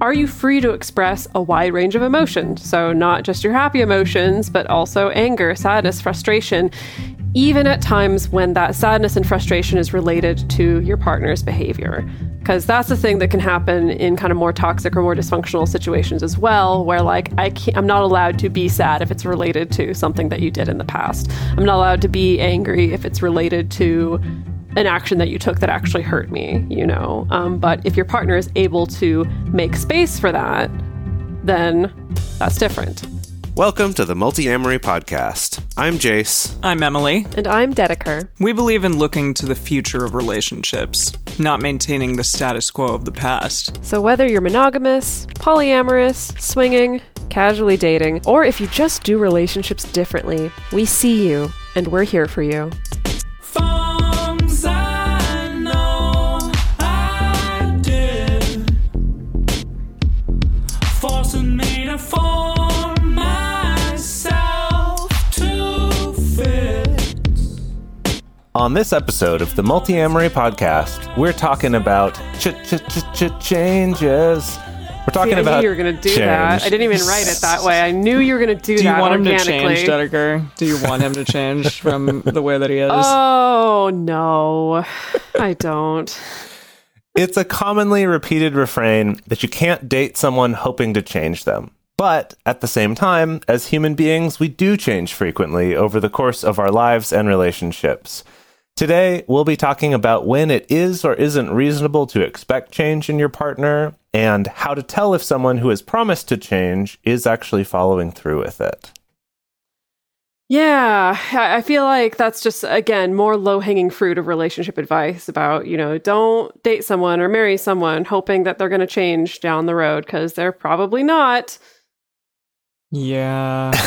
are you free to express a wide range of emotions? So not just your happy emotions, but also anger, sadness, frustration, even at times when that sadness and frustration is related to your partner's behavior. Because that's the thing that can happen in kind of more toxic or more dysfunctional situations as well, where like I'm not allowed to be sad if it's related to something that you did in the past. I'm not allowed to be angry if it's related to an action that you took that actually hurt me, you know. But if your partner is able to make space for that, then that's different. Welcome to the Multi-Amory Podcast. I'm Jace. I'm Emily. And I'm Dedeker. We believe in looking to the future of relationships, not maintaining the status quo of the past. So whether you're monogamous, polyamorous, swinging, casually dating, or if you just do relationships differently, we see you and we're here for you. On this episode of the Multi-Amory Podcast, we're talking about changes. We're talking about I knew you were going to do that. I didn't even write it that way. I knew you were going to do that. Do you want him organically. to change, Dedeker? Do you want him to change from the way that he is? Oh, no. I don't. It's a commonly repeated refrain that you can't date someone hoping to change them. But at the same time, as human beings, we do change frequently over the course of our lives and relationships. Today, we'll be talking about when it is or isn't reasonable to expect change in your partner, and how to tell if someone who has promised to change is actually following through with it. Yeah, I feel like that's just, again, more low-hanging fruit of relationship advice about, you know, don't date someone or marry someone hoping that they're going to change down the road, because they're probably not. Yeah.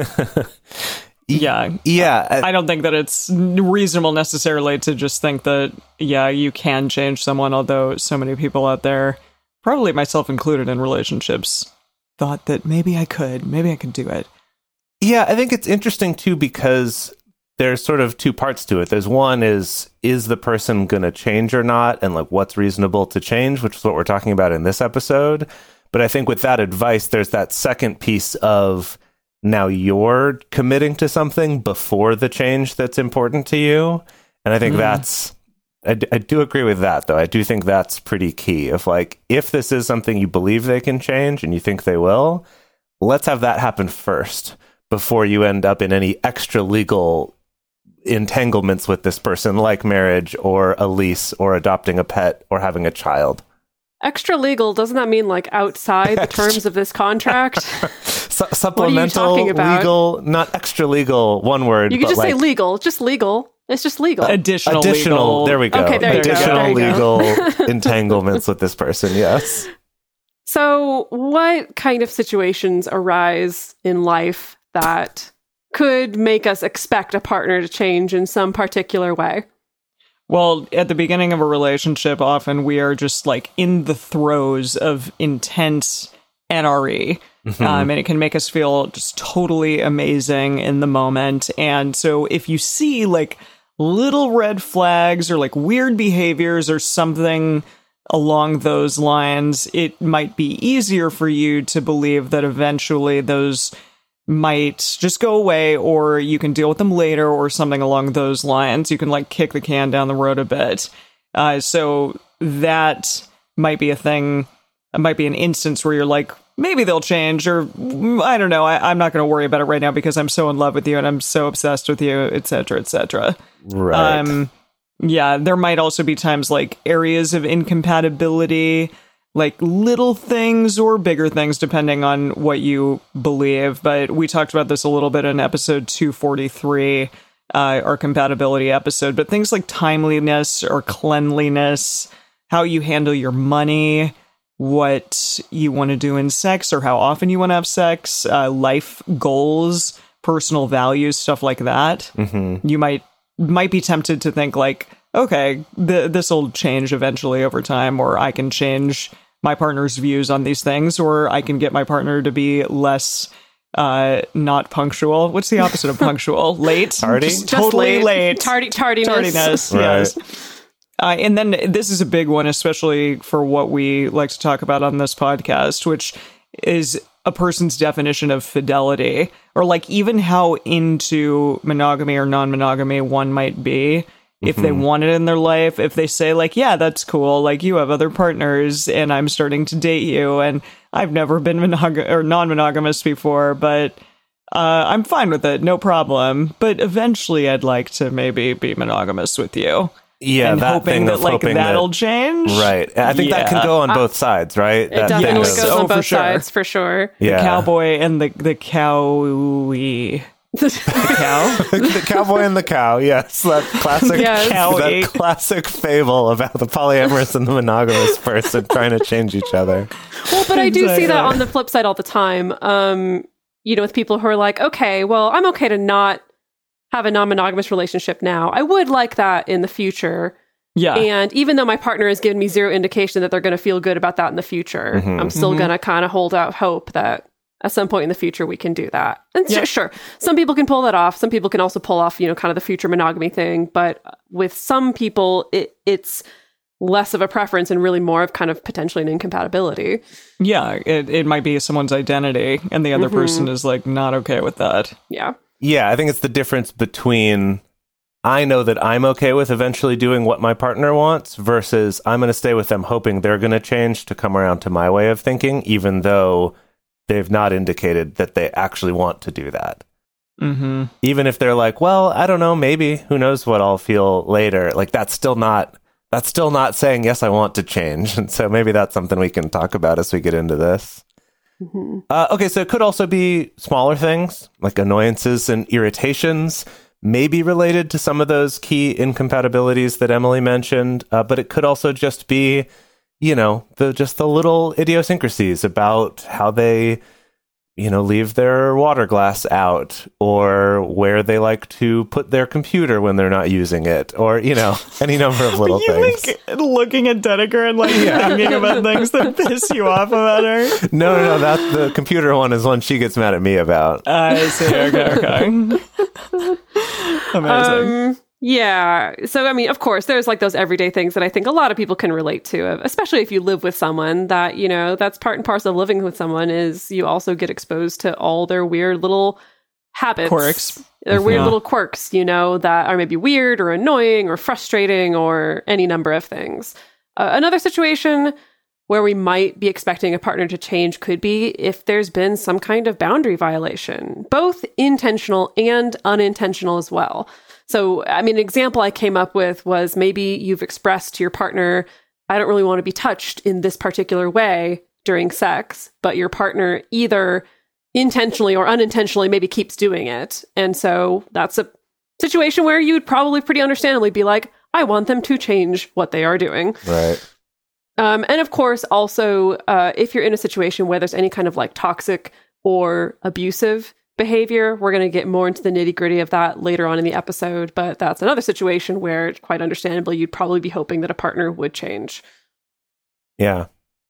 Yeah. I don't think that it's reasonable necessarily to just think that, yeah, you can change someone, although so many people out there, probably myself included in relationships, thought that maybe I could do it. Yeah, I think it's interesting too, because there's sort of two parts to it. There's one is the person going to change or not? And like, what's reasonable to change, which is what we're talking about in this episode. But I think with that advice, there's that second piece of, now you're committing to something before the change that's important to you. And I think I do agree with that, though. I do think that's pretty key. If this is something you believe they can change and you think they will, let's have that happen first before you end up in any extra legal entanglements with this person, like marriage or a lease or adopting a pet or having a child. Extra legal, doesn't that mean like outside the terms of this contract? Supplemental, legal, not extra legal, one word. You could just say legal, just legal. It's just legal. Additional legal. There we go. Okay, there additional you go. legal entanglements with this person, yes. So what kind of situations arise in life that could make us expect a partner to change in some particular way? Well, at the beginning of a relationship, often we are just like in the throes of intense NRE. And it can make us feel just totally amazing in the moment. And so if you see like little red flags or like weird behaviors or something along those lines, it might be easier for you to believe that eventually those might just go away, or you can deal with them later, or something along those lines. You can like kick the can down the road a bit. So that might be a thing. It might be an instance where you're like, maybe they'll change, or I don't know. I'm not going to worry about it right now because I'm so in love with you and I'm so obsessed with you, etc., etc. Right. Yeah, there might also be times like areas of incompatibility, like little things or bigger things, depending on what you believe. But we talked about this a little bit in episode 243, our compatibility episode. But things like timeliness or cleanliness, how you handle your money, what you want to do in sex or how often you want to have sex, life goals, personal values, stuff like that. You might be tempted to think like, okay, this will change eventually over time, or I can change my partner's views on these things, or I can get my partner to be less not punctual. What's the opposite of punctual? Late? Tardy? Just totally late. Tardiness. Tardiness, Right. yes. And then this is a big one, especially for what we like to talk about on this podcast, which is a person's definition of fidelity, or like even how into monogamy or non-monogamy one might be. If they want it in their life, if they say like, yeah, that's cool, like you have other partners and I'm starting to date you and I've never been non-monogamous before, but I'm fine with it, no problem. But eventually I'd like to maybe be monogamous with you. Yeah, and that hoping that like that'll change. Right. I think that can go on both sides, right? It definitely goes on both sides, for sure. Yeah. The cowboy and the cowie. The cow? The cowboy and the cow, yes. That classic, that classic fable about the polyamorous and the monogamous person trying to change each other. Well, but I do see that on the flip side all the time. With people who are like, okay, well, I'm okay to not have a non-monogamous relationship now. I would like that in the future. Yeah. And even though my partner has given me zero indication that they're going to feel good about that in the future, I'm still going to kind of hold out hope that at some point in the future, we can do that. And sure, some people can pull that off. Some people can also pull off, kind of the future monogamy thing. But with some people, it's less of a preference and really more of kind of potentially an incompatibility. Yeah, it might be someone's identity, and the other person is like not okay with that. Yeah. Yeah, I think it's the difference between I know that I'm okay with eventually doing what my partner wants versus I'm going to stay with them hoping they're going to change to come around to my way of thinking, even though they've not indicated that they actually want to do that. Even if they're like, well, I don't know, maybe, who knows what I'll feel later. Like that's still not saying, yes, I want to change. And so maybe that's something we can talk about as we get into this. Okay, so it could also be smaller things like annoyances and irritations, maybe related to some of those key incompatibilities that Emily mentioned. But it could also just be the little idiosyncrasies about how they, leave their water glass out, or where they like to put their computer when they're not using it, or, any number of little things. Like looking at Dedeker and thinking about things that piss you off about her? No, that's the computer one is one she gets mad at me about. I see. Okay. Amazing. Yeah. So, I mean, of course, there's like those everyday things that I think a lot of people can relate to, especially if you live with someone that, that's part and parcel of living with someone is you also get exposed to all their weird little habits. Quirks. Their weird little quirks, that are maybe weird or annoying or frustrating or any number of things. Another situation where we might be expecting a partner to change could be if there's been some kind of boundary violation, both intentional and unintentional as well. So, I mean, an example I came up with was maybe you've expressed to your partner, I don't really want to be touched in this particular way during sex, but your partner either intentionally or unintentionally maybe keeps doing it. And so that's a situation where you would probably pretty understandably be like, I want them to change what they are doing. Right. And of course, also, if you're in a situation where there's any kind of like toxic or abusive behavior, we're going to get more into the nitty gritty of that later on in the episode. But that's another situation where, quite understandably, you'd probably be hoping that a partner would change. Yeah.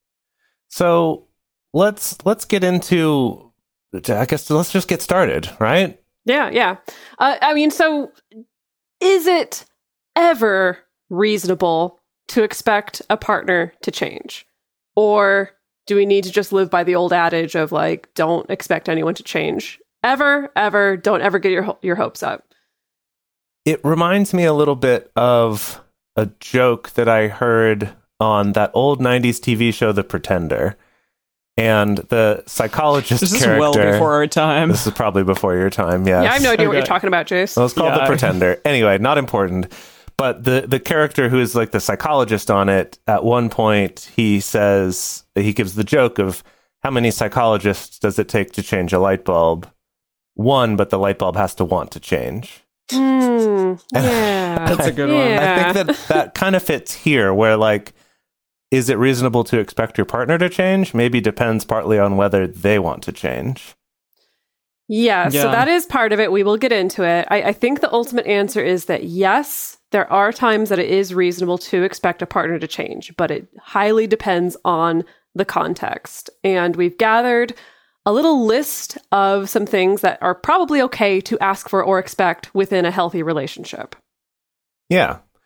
So let's get into, I guess, let's just get started, right? Yeah. I mean, so is it ever reasonable to expect a partner to change? Or do we need to just live by the old adage of like, don't expect anyone to change? Ever, don't ever get your hopes up. It reminds me a little bit of a joke that I heard on that old 90s TV show, The Pretender. And the psychologist this character... This is well before our time. This is probably before your time, yes. Yeah, I have no idea what you're talking about, Jace. Well, it's called The Pretender. Anyway, not important. But the character who is like the psychologist on it, at one point, he says, he gives the joke of how many psychologists does it take to change a light bulb? One, but the light bulb has to want to change. Yeah. That's a good one. I think that kind of fits here, where like, is it reasonable to expect your partner to change? Maybe depends partly on whether they want to change. Yeah, so that is part of it. We will get into it. I think the ultimate answer is that yes, there are times that it is reasonable to expect a partner to change, but it highly depends on the context. And we've gathered a little list of some things that are probably okay to ask for or expect within a healthy relationship. Yeah.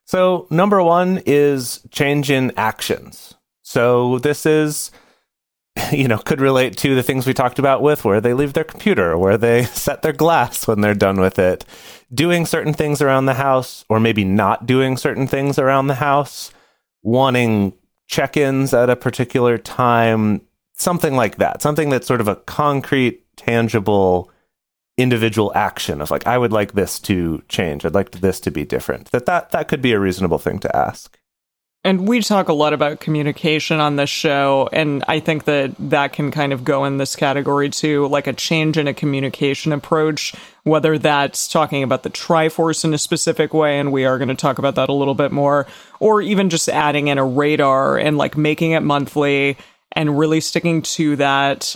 So number one is change in actions. So this is, could relate to the things we talked about with where they leave their computer, where they set their glass when they're done with it, doing certain things around the house, or maybe not doing certain things around the house, wanting check-ins at a particular time, something like that. Something that's sort of a concrete, tangible, individual action of like, I would like this to change. I'd like this to be different. That could be a reasonable thing to ask. And we talk a lot about communication on this show, and I think that can kind of go in this category too, like a change in a communication approach, whether that's talking about the Triforce in a specific way, and we are going to talk about that a little bit more, or even just adding in a radar and like making it monthly and really sticking to that,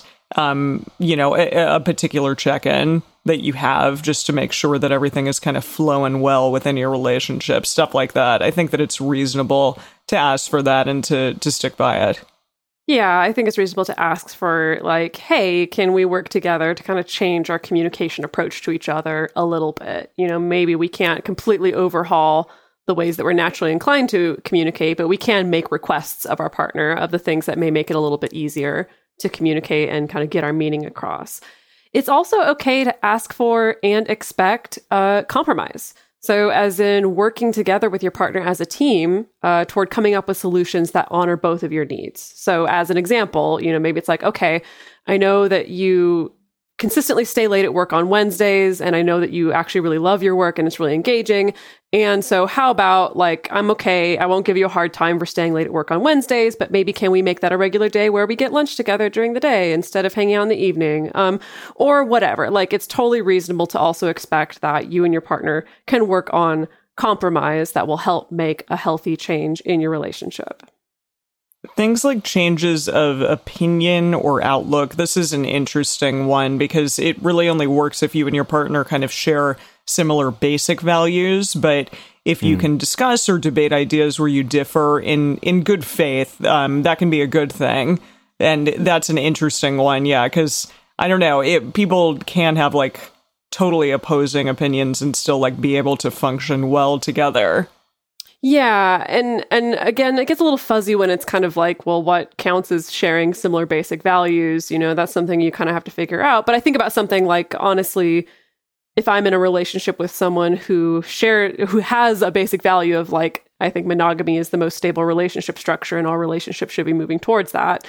a particular check-in that you have just to make sure that everything is kind of flowing well within your relationship, stuff like that. I think that it's reasonable to ask for that and to stick by it. Yeah, I think it's reasonable to ask for like, hey, can we work together to kind of change our communication approach to each other a little bit? Maybe we can't completely overhaul the ways that we're naturally inclined to communicate, but we can make requests of our partner of the things that may make it a little bit easier to communicate and kind of get our meaning across. It's also okay to ask for and expect compromise. So as in working together with your partner as a team toward coming up with solutions that honor both of your needs. So as an example, maybe it's like, okay, I know that you consistently stay late at work on Wednesdays, and I know that you actually really love your work and it's really engaging. And so how about like, I'm okay, I won't give you a hard time for staying late at work on Wednesdays, but maybe can we make that a regular day where we get lunch together during the day instead of hanging out in the evening? Or whatever. Like, it's totally reasonable to also expect that you and your partner can work on compromise that will help make a healthy change in your relationship. Things like changes of opinion or outlook, this is an interesting one because it really only works if you and your partner kind of share similar basic values. But if you can discuss or debate ideas where you differ in good faith, that can be a good thing. And that's an interesting one, yeah, because I don't know, people can have like totally opposing opinions and still like be able to function well together. Yeah, and again, it gets a little fuzzy when it's kind of like, well, what counts as sharing similar basic values? That's something you kind of have to figure out. But I think about something like, honestly, if I'm in a relationship with someone who has a basic value of like, I think monogamy is the most stable relationship structure and all relationships should be moving towards that,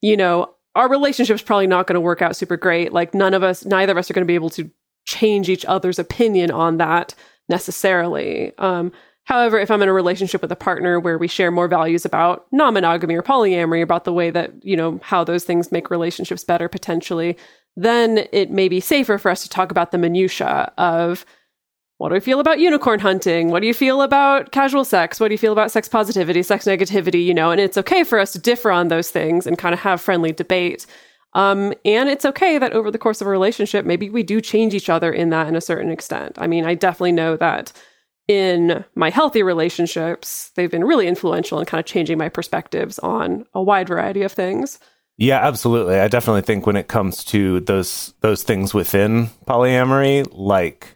our relationship's probably not going to work out super great. Like neither of us are going to be able to change each other's opinion on that necessarily. However, if I'm in a relationship with a partner where we share more values about non-monogamy or polyamory, about the way that, how those things make relationships better potentially, then it may be safer for us to talk about the minutia of, what do we feel about unicorn hunting? What do you feel about casual sex? What do you feel about sex positivity, sex negativity? And it's okay for us to differ on those things and kind of have friendly debate. And it's okay that over the course of a relationship, maybe we do change each other in that in a certain extent. I mean, I definitely know that in my healthy relationships, they've been really influential in kind of changing my perspectives on a wide variety of things. Yeah, absolutely. I definitely think when it comes to those things within polyamory, like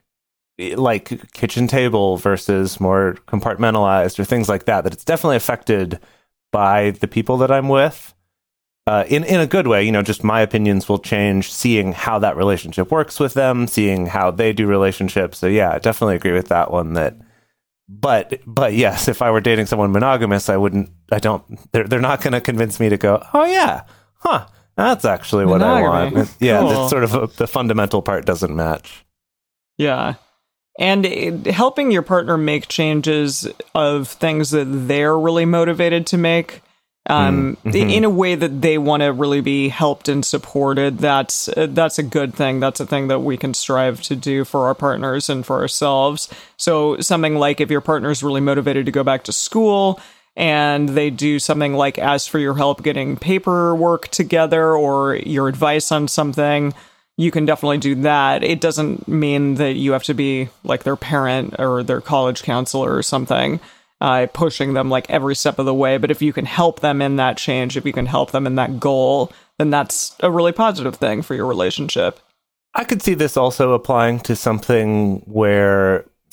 kitchen table versus more compartmentalized or things like that it's definitely affected by the people that I'm with. In a good way, just my opinions will change, seeing how that relationship works with them, seeing how they do relationships. So yeah, I definitely agree with that one. But yes, if I were dating someone monogamous, they're not going to convince me to go, oh yeah, that's actually what monogamy. I want. Yeah, cool. That's sort of the fundamental part doesn't match. Yeah. And helping your partner make changes of things that they're really motivated to make, in a way that they want to really be helped and supported, that's a good thing. That's a thing that we can strive to do for our partners and for ourselves. So something like if your partner's really motivated to go back to school and they do something like ask for your help getting paperwork together or your advice on something, you can definitely do that. It doesn't mean that you have to be like their parent or their college counselor or something. Pushing them like every step of the way. But if you can help them in that change, if you can help them in that goal, then that's a really positive thing for your relationship. I could see this also applying to something where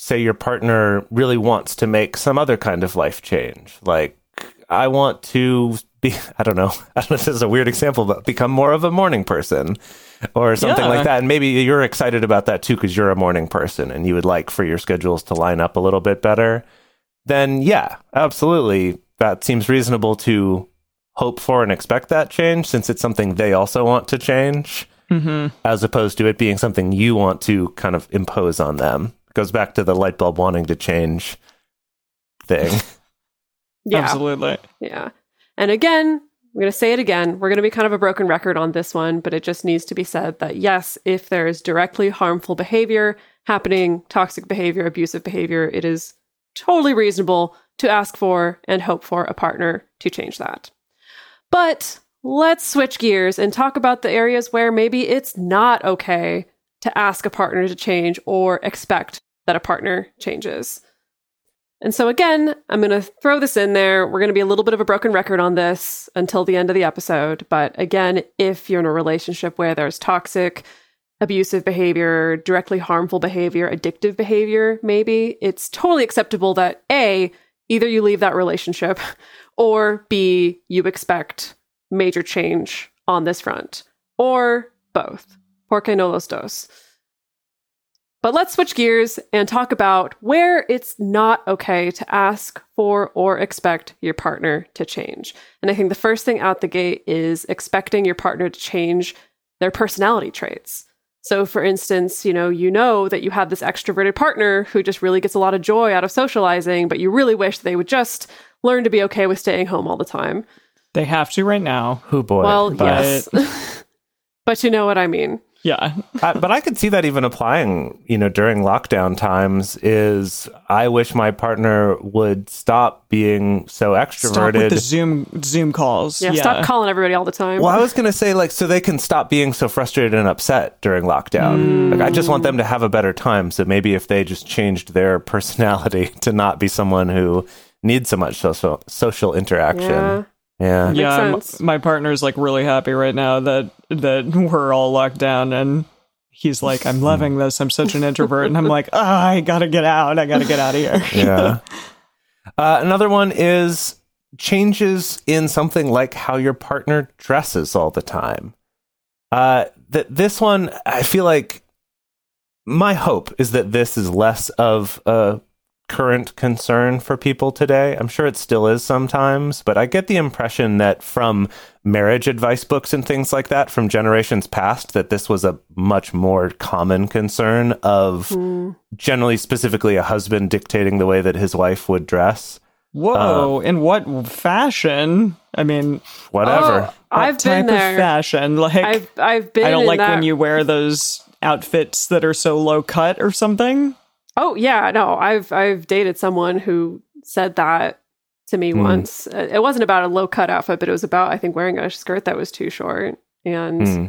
say your partner really wants to make some other kind of life change. Like, I want to be, I don't know if this is a weird example, but become more of a morning person or something like that. And maybe you're excited about that too, because you're a morning person and you would like for your schedules to line up a little bit better. Then yeah, absolutely. That seems reasonable to hope for and expect that change, since it's something they also want to change, as opposed to it being something you want to kind of impose on them. It goes back to the light bulb wanting to change thing. Yeah. Absolutely. Yeah. And again, I'm going to say it again. We're going to be kind of a broken record on this one, but it just needs to be said that yes, if there is directly harmful behavior happening, toxic behavior, abusive behavior, it is totally reasonable to ask for and hope for a partner to change that. But let's switch gears and talk about the areas where maybe it's not okay to ask a partner to change or expect that a partner changes. And so again, I'm going to throw this in there. We're going to be a little bit of a broken record on this until the end of the episode. But again, if you're in a relationship where there's toxic, abusive behavior, directly harmful behavior, addictive behavior, maybe, it's totally acceptable that A, either you leave that relationship, or B, you expect major change on this front, or both. Porque no los dos. But let's switch gears and talk about where it's not okay to ask for or expect your partner to change. And I think the first thing out the gate is expecting your partner to change their personality traits. So for instance, you know that you have this extroverted partner who just really gets a lot of joy out of socializing, but you really wish they would just learn to be okay with staying home all the time. They have to right now. Oh boy. Well, yes. But you know what I mean. Yeah. But I could see that even applying, during lockdown times, is I wish my partner would stop being so extroverted. Stop with the Zoom calls. Yeah, stop calling everybody all the time. Well, I was going to say, so they can stop being so frustrated and upset during lockdown. I just want them to have a better time. So maybe if they just changed their personality to not be someone who needs so much social interaction. Yeah, my partner's really happy right now that we're all locked down, and he's like, I'm loving this. I'm such an introvert. And I'm like, I gotta get out. I gotta get out of here. Yeah. Another one is changes in something like how your partner dresses all the time. This one, I feel like my hope is that this is less of a current concern for people today. I'm sure it still is sometimes, but I get the impression that from marriage advice books and things like that from generations past, that this was a much more common concern of generally, specifically, a husband dictating the way that his wife would dress. Whoa, in what fashion? I mean, whatever. I've been there. Of fashion, I've been. I don't like that. when you wear those outfits that are so low cut or something. Oh yeah, no, I've dated someone who said that to me once. It wasn't about a low cut outfit, but it was about, I think, wearing a skirt that was too short. And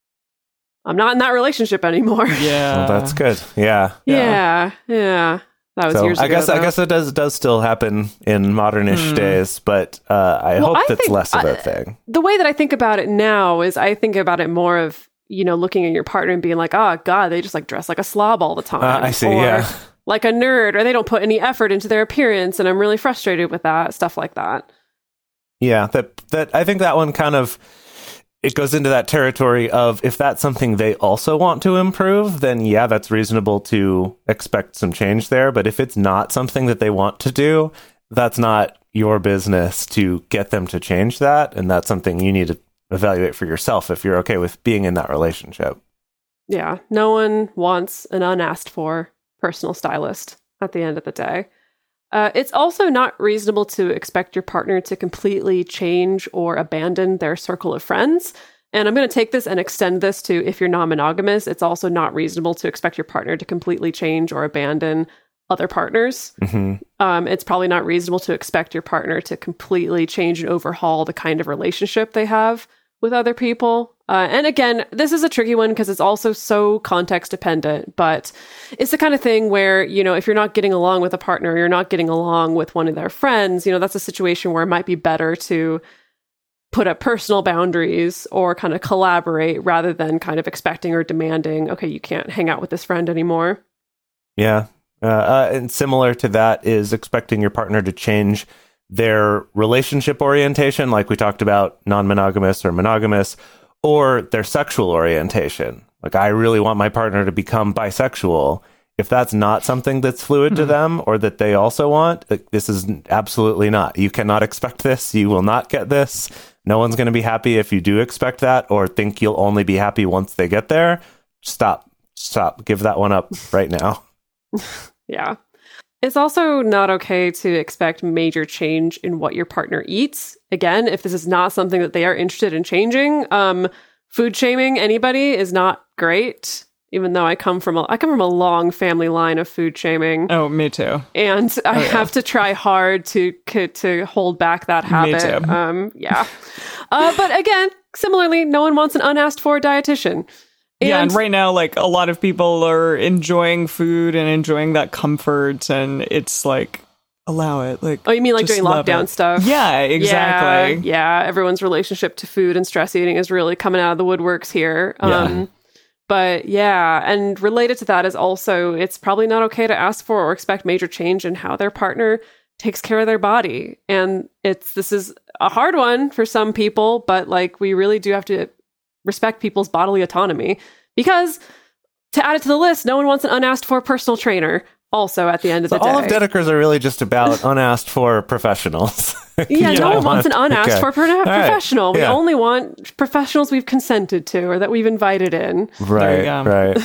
I'm not in that relationship anymore. Yeah, well, that's good. Yeah. That was years ago. I guess it does still happen in modernish days, but I hope that's less of a thing. The way that I think about it now is I think about it more of, looking at your partner and being like, oh God, they just dress like a slob all the time. I see, or like a nerd, or they don't put any effort into their appearance, and I'm really frustrated with that, stuff like that. Yeah, that I think that one kind of, it goes into that territory of, if that's something they also want to improve, then yeah, that's reasonable to expect some change there. But if it's not something that they want to do, that's not your business to get them to change that. And that's something you need to evaluate for yourself if you're okay with being in that relationship. Yeah, no one wants an unasked for personal stylist at the end of the day. It's also not reasonable to expect your partner to completely change or abandon their circle of friends. And I'm going to take this and extend this to, if you're non-monogamous, it's also not reasonable to expect your partner to completely change or abandon other partners. It's probably not reasonable to expect your partner to completely change and overhaul the kind of relationship they have with other people. And again, this is a tricky one because it's also so context dependent, but it's the kind of thing where, if you're not getting along with a partner, you're not getting along with one of their friends, that's a situation where it might be better to put up personal boundaries or kind of collaborate rather than kind of expecting or demanding, okay, you can't hang out with this friend anymore. Yeah. And similar to that is expecting your partner to change their relationship orientation, like we talked about, non-monogamous or monogamous, or their sexual orientation. Like, I really want my partner to become bisexual. If that's not something that's fluid to them or that they also want, like, this is absolutely not. You cannot expect this. You will not get this. No one's going to be happy if you do expect that or think you'll only be happy once they get there. Stop. Give that one up right now. Yeah. It's also not okay to expect major change in what your partner eats. Again, if this is not something that they are interested in changing, food shaming anybody is not great. Even though I come from a long family line of food shaming. Oh, me too. And I have to try hard to hold back that habit. Me too. Yeah. But again, similarly, no one wants an unasked for dietitian. And right now, like, a lot of people are enjoying food and enjoying that comfort, and it's like, allow it. Like, oh, you mean like doing lockdown stuff? Yeah, exactly. Yeah, everyone's relationship to food and stress eating is really coming out of the woodworks here. But yeah, and related to that is also, it's probably not okay to ask for or expect major change in how their partner takes care of their body. And this is a hard one for some people, but like, we really do have to respect people's bodily autonomy, because to add it to the list, no one wants an unasked for personal trainer also at the end of the day. All of Dedekers are really just about unasked for professionals. Yeah, no one wants an unasked for professional. Right. We only want professionals we've consented to or that we've invited in. Right.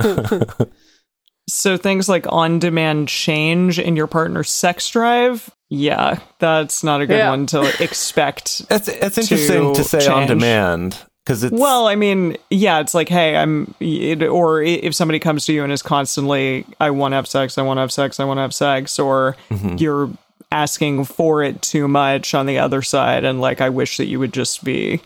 So things like on-demand change in your partner's sex drive, yeah, that's not a good one to expect. It's interesting to say on demand. Well, I mean, yeah, it's like, hey, or if somebody comes to you and is constantly, I want to have sex, I want to have sex, I want to have sex, or you're asking for it too much on the other side, and like, I wish that you would just be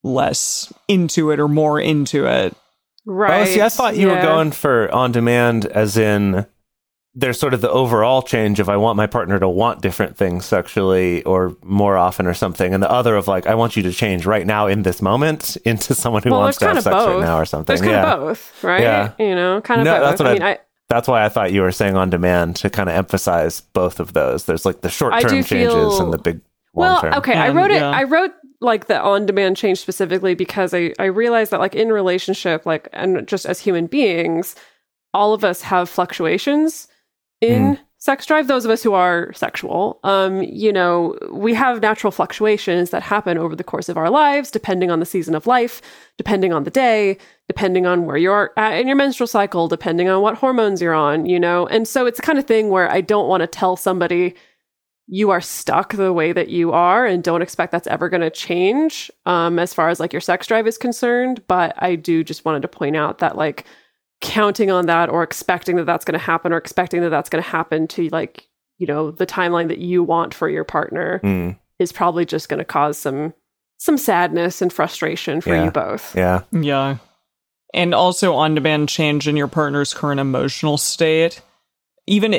less into it or more into it. Right. Oh, see, I thought you were going for on demand as in there's sort of the overall change of I want my partner to want different things sexually or more often or something, and the other of like, I want you to change right now in this moment into someone who wants to have sex right now or something. There's kind of both, right? Yeah. You know, kind of both. That's why I thought you were saying on demand to kind of emphasize both of those. There's like the short-term changes and the big long-term. Well, okay, I wrote like the on-demand change specifically because I realized that like in relationship, like, and just as human beings, all of us have fluctuations in sex drive, those of us who are sexual. You know, we have natural fluctuations that happen over the course of our lives, depending on the season of life, depending on the day, depending on where you're at in your menstrual cycle, depending on what hormones you're on, you know? And so it's the kind of thing where I don't want to tell somebody you are stuck the way that you are and don't expect that's ever going to change as far as like your sex drive is concerned. But I do just wanted to point out that like, counting on that or expecting that that's going to happen or expecting that that's going to happen to like, you know, the timeline that you want for your partner is probably just going to cause some sadness and frustration for you both. Yeah. Yeah. And also on-demand change in your partner's current emotional state. Even,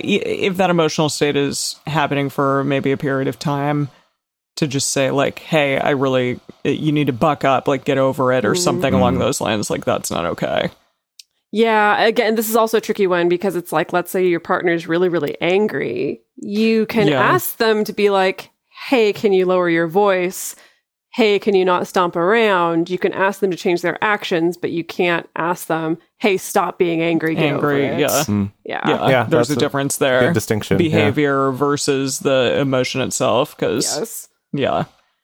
if that emotional state is happening for maybe a period of time, to just say like, hey, you need to buck up, like get over it or something along those lines. Like, that's not okay. Yeah, again, this is also a tricky one because it's like, let's say your partner is really, really angry. You can ask them to be like, hey, can you lower your voice? Hey, can you not stomp around? You can ask them to change their actions, but you can't ask them, hey, stop being angry. Get over it. Yeah. There's a difference there. Good distinction. Behavior versus the emotion itself. Because, Yeah.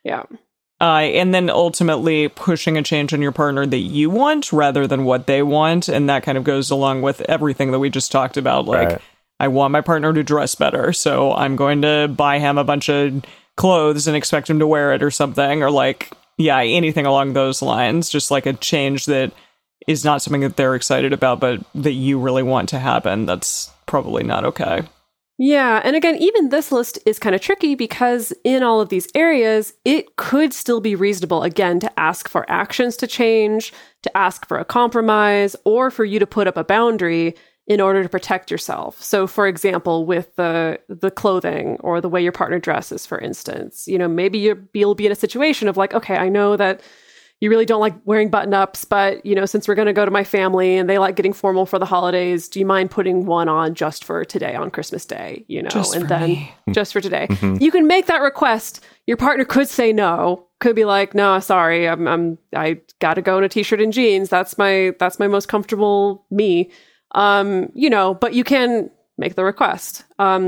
And then ultimately pushing a change on your partner that you want rather than what they want. And that kind of goes along with everything that we just talked about. Like, I want my partner to dress better, so I'm going to buy him a bunch of clothes and expect him to wear it or something. Or like, anything along those lines. Just like a change that is not something that they're excited about, but that you really want to happen. That's probably not okay. Yeah, and again, even this list is kind of tricky because in all of these areas, it could still be reasonable, again, to ask for actions to change, to ask for a compromise, or for you to put up a boundary in order to protect yourself. So, for example, with the clothing or the way your partner dresses, for instance, you know, maybe you'll be in a situation of like, okay, I know that you really don't like wearing button-ups, but, you know, since we're going to go to my family and they like getting formal for the holidays, do you mind putting one on just for today on Christmas Day, you know, just and for then me. just for today. You can make that request. Your partner could say no, could be like, no, sorry, I got to go in a t-shirt and jeans. That's my most comfortable me. You know, but you can make the request.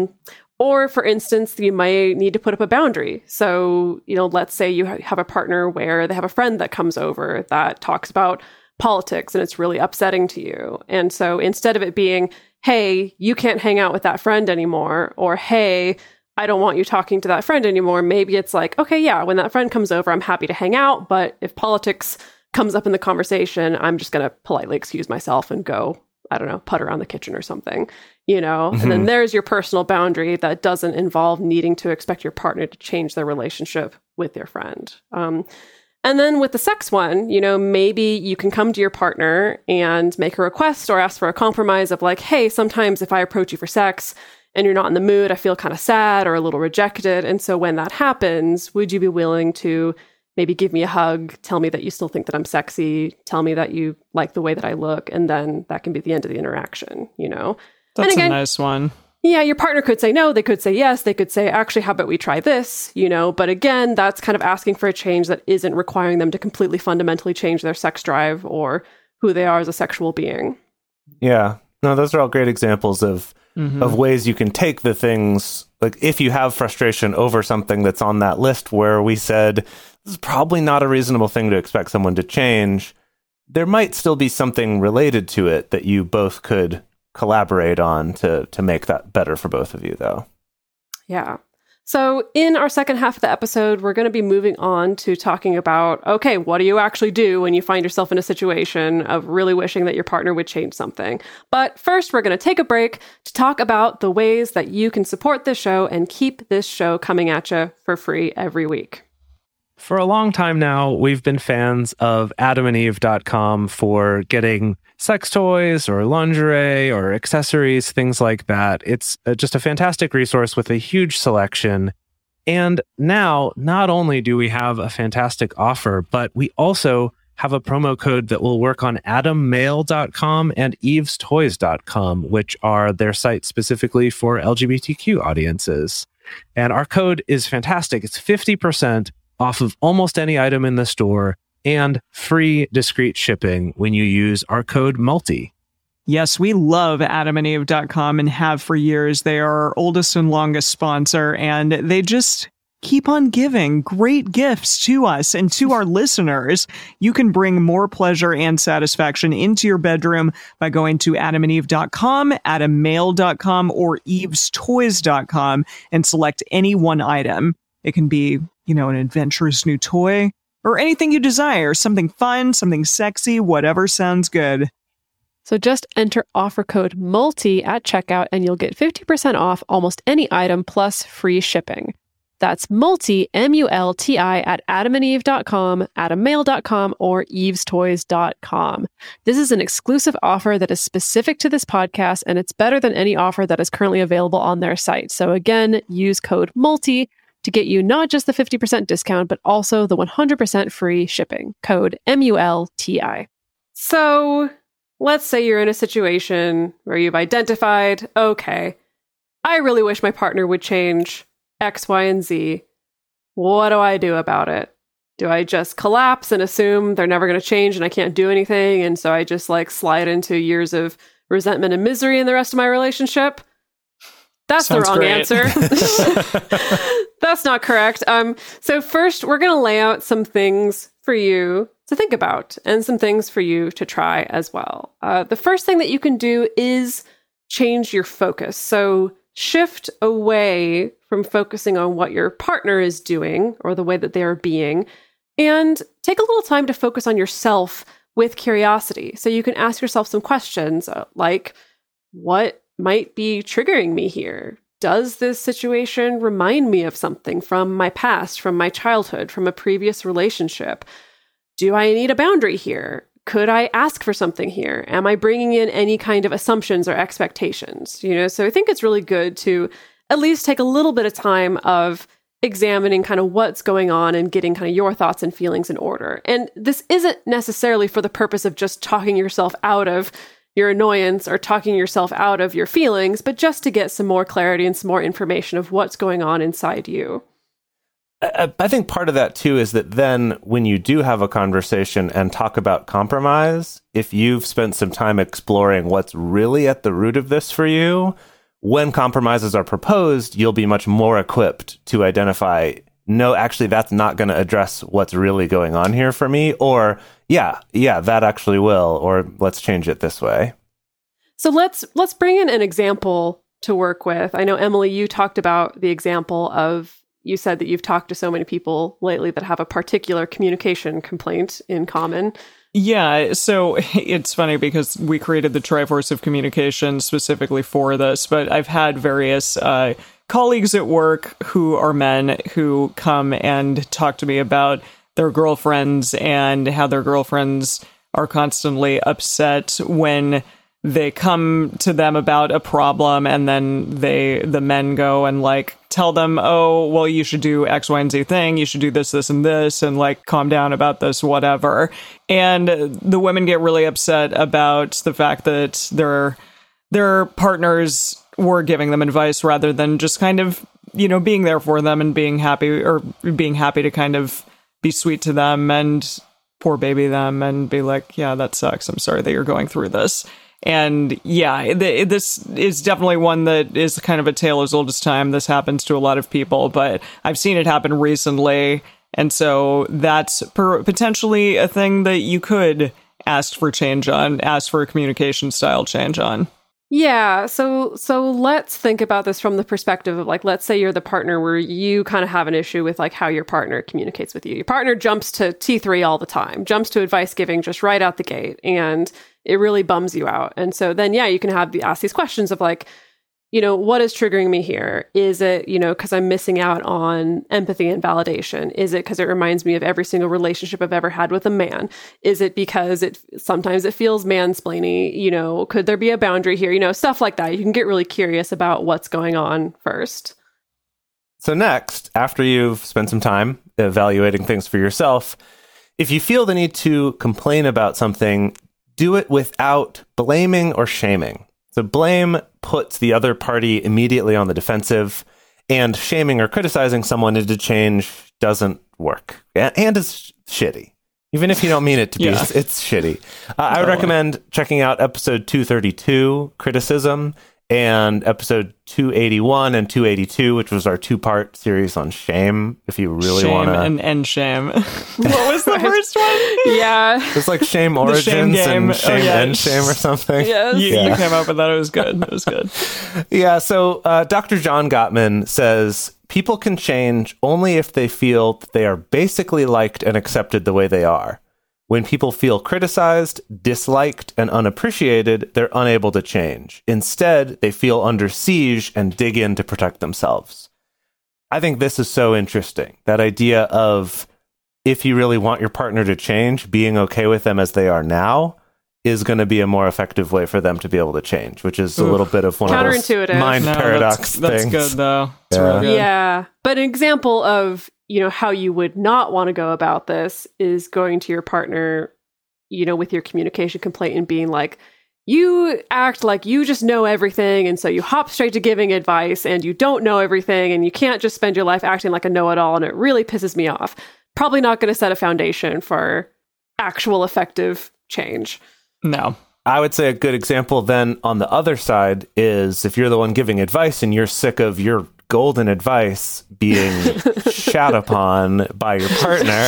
Or, for instance, you might need to put up a boundary. So, you know, let's say you have a partner where they have a friend that comes over that talks about politics and it's really upsetting to you. And so instead of it being, hey, you can't hang out with that friend anymore, or hey, I don't want you talking to that friend anymore, maybe it's like, okay, yeah, when that friend comes over, I'm happy to hang out. But if politics comes up in the conversation, I'm just going to politely excuse myself and go, I don't know, putter around the kitchen or something, you know? And then there's your personal boundary that doesn't involve needing to expect your partner to change their relationship with your friend. And then with the sex one, you know, maybe you can come to your partner and make a request or ask for a compromise of like, hey, sometimes if I approach you for sex and you're not in the mood, I feel kind of sad or a little rejected. And so when that happens, would you be willing to maybe give me a hug, tell me that you still think that I'm sexy, tell me that you like the way that I look, and then that can be the end of the interaction, you know? That's and again, a nice one. Yeah, your partner could say no, they could say yes, they could say, actually, how about we try this, you know? But again, that's kind of asking for a change that isn't requiring them to completely fundamentally change their sex drive or who they are as a sexual being. Yeah. No, those are all great examples of ways you can take the things, like if you have frustration over something that's on that list where we said, this is probably not a reasonable thing to expect someone to change, there might still be something related to it that you both could collaborate on to make that better for both of you, though. Yeah. So in our second half of the episode, we're going to be moving on to talking about, okay, what do you actually do when you find yourself in a situation of really wishing that your partner would change something? But first, we're going to take a break to talk about the ways that you can support this show and keep this show coming at you for free every week. For a long time now, we've been fans of adamandeve.com for getting sex toys or lingerie or accessories, things like that. It's just a fantastic resource with a huge selection. And now, not only do we have a fantastic offer, but we also have a promo code that will work on adammail.com and evestoys.com, which are their sites specifically for LGBTQ audiences. And our code is fantastic. It's 50% off of almost any item in the store and free discreet shipping when you use our code MULTI. Yes, we love adamandeve.com and have for years. They are our oldest and longest sponsor, and they just keep on giving great gifts to us and to our listeners. You can bring more pleasure and satisfaction into your bedroom by going to adamandeve.com, adammail.com, or evestoys.com and select any one item. It can be, you know, an adventurous new toy or anything you desire, something fun, something sexy, whatever sounds good. So just enter offer code MULTI at checkout and you'll get 50% off almost any item plus free shipping. That's MULTI, M-U-L-T-I, at adamandeve.com, adammail.com, or evestoys.com. This is an exclusive offer that is specific to this podcast, and it's better than any offer that is currently available on their site. So again, use code MULTI to get you not just the 50% discount, but also the 100% free shipping. Code MULTI. So let's say you're in a situation where you've identified, okay, I really wish my partner would change X, Y, and Z. What do I do about it? Do I just collapse and assume they're never going to change and I can't do anything? And so I just like slide into years of resentment and misery in the rest of my relationship? That's Sounds the wrong great. answer. That's not correct. So first, we're going to lay out some things for you to think about and some things for you to try as well. The first thing that you can do is change your focus. So shift away from focusing on what your partner is doing or the way that they are being, and take a little time to focus on yourself with curiosity. So you can ask yourself some questions like, what might be triggering me here? Does this situation remind me of something from my past, from my childhood, from a previous relationship? Do I need a boundary here? Could I ask for something here? Am I bringing in any kind of assumptions or expectations? You know, so I think it's really good to at least take a little bit of time of examining kind of what's going on and getting kind of your thoughts and feelings in order. And this isn't necessarily for the purpose of just talking yourself out of your annoyance or talking yourself out of your feelings, but just to get some more clarity and some more information of what's going on inside you. I think part of that too is that then when you do have a conversation and talk about compromise, if you've spent some time exploring what's really at the root of this for you, when compromises are proposed, you'll be much more equipped to identify, no, actually, that's not going to address what's really going on here for me. Or, yeah, that actually will. Or let's change it this way. So let's bring in an example to work with. I know, Emily, you talked about the example of, you said that you've talked to so many people lately that have a particular communication complaint in common. Yeah, so it's funny because we created the Triforce of Communication specifically for this, but I've had various colleagues at work who are men who come and talk to me about their girlfriends and how their girlfriends are constantly upset when they come to them about a problem, and then the men go and like tell them, oh, well, you should do X, Y, and Z thing. You should do this, this, and this, and like calm down about this, whatever. And the women get really upset about the fact that their partners were giving them advice rather than just kind of, being there for them and being happy to kind of be sweet to them and poor baby them and be like, yeah, that sucks. I'm sorry that you're going through this. And yeah, this is definitely one that is kind of a tale as old as time. This happens to a lot of people, but I've seen it happen recently. And so that's potentially a thing that you could ask for a communication style change on. Yeah, so let's think about this from the perspective of, like, let's say you're the partner where you kind of have an issue with like how your partner communicates with you. Your partner jumps to T3 all the time, jumps to advice giving just right out the gate, and it really bums you out. And so then, yeah, you can ask these questions of like, what is triggering me here? Is it, because I'm missing out on empathy and validation? Is it because it reminds me of every single relationship I've ever had with a man? Is it because sometimes it feels mansplaining? Could there be a boundary here? Stuff like that. You can get really curious about what's going on first. So next, after you've spent some time evaluating things for yourself, if you feel the need to complain about something, do it without blaming or shaming. So blame puts the other party immediately on the defensive, and shaming or criticizing someone into change doesn't work. And it's shitty. Even if you don't mean it to be, it's shitty. I would recommend checking out episode 232, Criticism, and episode 281 and 282, which was our 2-part series on shame, if you really want to... Shame and end shame. What was the first one? Yeah. It's like Shame Origins shame and Shame End Shame or something. Yes. You came up with that. It was good. It was good. Yeah, so Dr. John Gottman says, people can change only if they feel that they are basically liked and accepted the way they are. When people feel criticized, disliked, and unappreciated, they're unable to change. Instead, they feel under siege and dig in to protect themselves. I think this is so interesting. That idea of, if you really want your partner to change, being okay with them as they are now is going to be a more effective way for them to be able to change, which is a little bit of one of those mind paradox things. That's good, though. It's real good. Yeah. But an example of how you would not want to go about this is going to your partner, with your communication complaint and being like, you act like you just know everything, and so you hop straight to giving advice, and you don't know everything, and you can't just spend your life acting like a know-it-all, and it really pisses me off. Probably not going to set a foundation for actual effective change. No. I would say a good example then on the other side is if you're the one giving advice and you're sick of your golden advice being shat upon by your partner,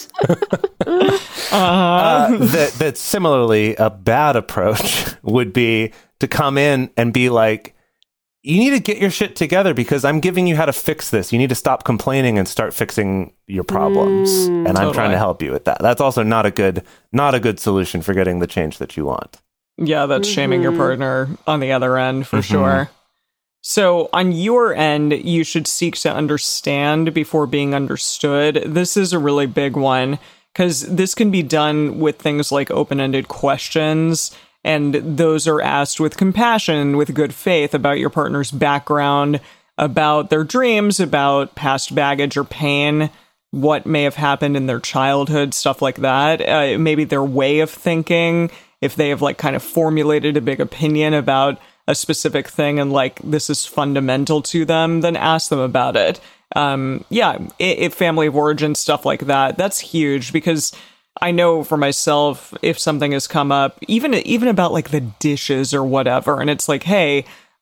that similarly a bad approach would be to come in and be like, you need to get your shit together because I'm giving you how to fix this. You need to stop complaining and start fixing your problems. And I'm trying to help you with that. That's also not a good solution for getting the change that you want. Yeah, that's shaming your partner on the other end for sure. So on your end, you should seek to understand before being understood. This is a really big one because this can be done with things like open-ended questions, and those are asked with compassion, with good faith about your partner's background, about their dreams, about past baggage or pain, what may have happened in their childhood, stuff like that. Maybe their way of thinking, if they have like kind of formulated a big opinion about a specific thing and like this is fundamental to them, then ask them about it. If family of origin, stuff like that, that's huge, because I know for myself, if something has come up, even about like the dishes or whatever, and it's like, hey,